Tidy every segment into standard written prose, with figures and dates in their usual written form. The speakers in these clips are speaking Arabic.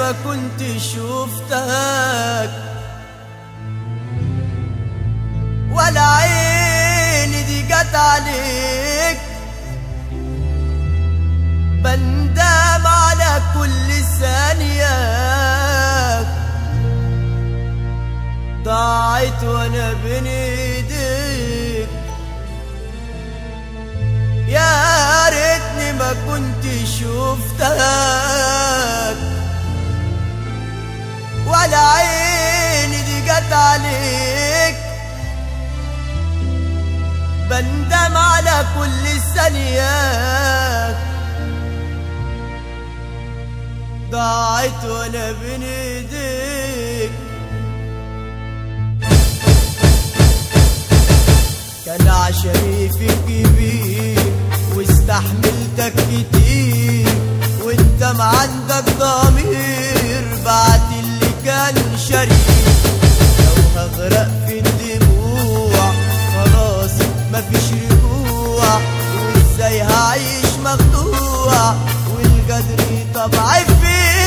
ما كنت شفتك، ولا عيني دي جت عليك. بندم على كل ثانية ضاعت وانا بين ايديك. يا ريتني ما كنت شفتك، ولا عيني دي جت عليك. بندم على كل ثانية ضاعت وانا بين ايديك. كان عشمي فيك كبير واستحملتك كتير، وانت ما عندك ضمير بعد اللي كان شريك. لو هغرق في الدموع خلاص مفيش رجوع، وازاي هعيش مخدوع والقدر طبعي فيك.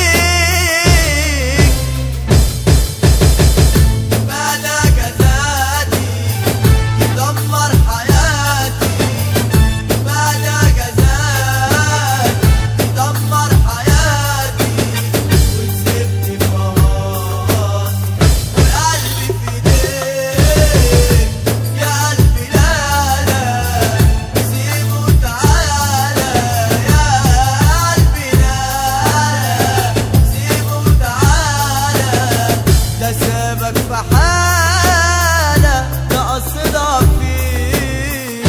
مدى جزاتي يدمر حياتي، مدى جزاتي يدمر حياتي. وتسيبني في مراتي وقلبي في ايديك. يا قلبي لا لا سيبه وتعالى، يا قلبي لا سيبه وتعالى. ده سابك في حالة ده قصدك فيه.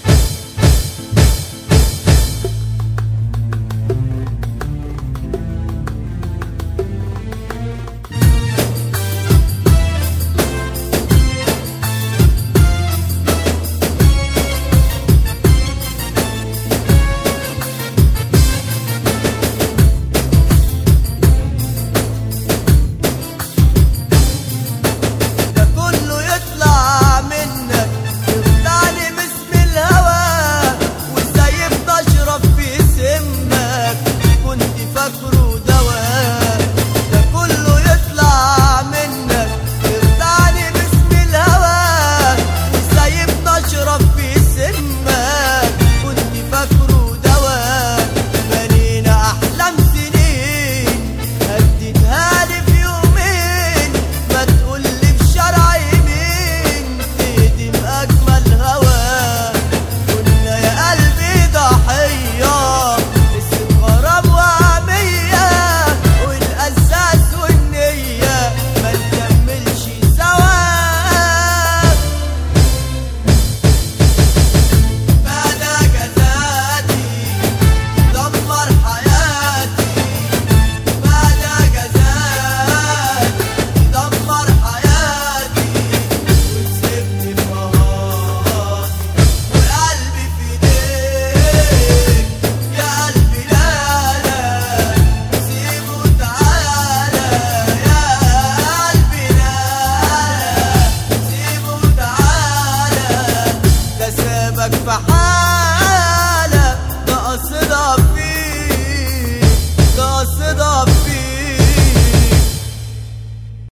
ده كله يطلع منك يخدعني باسم الهوى، وازاي بتشرب في سمك كنت فاكره دواء. ده كله يطلع منك يخدعني باسم الهوى، وازاي بتشرب في سمك كنت فاكره دواء. بنينا احلام سنين هديتها لي في يومين، ما تقولي في شرع يمين تهدم اجمل هوا. كنا يا قلبي ضحيه قصه غرام وهميه، والاساس والنيه ما نكملش سوا. مدى جزاتي دمر حياتي، مدى جزاتي دمر حياتي. وتسيبني في مراتي وقلبي في ايديك. يا قلبي لا لا سيبه وتعالى، يا قلبي لا سيبه وتعالى. ده سابك في حالة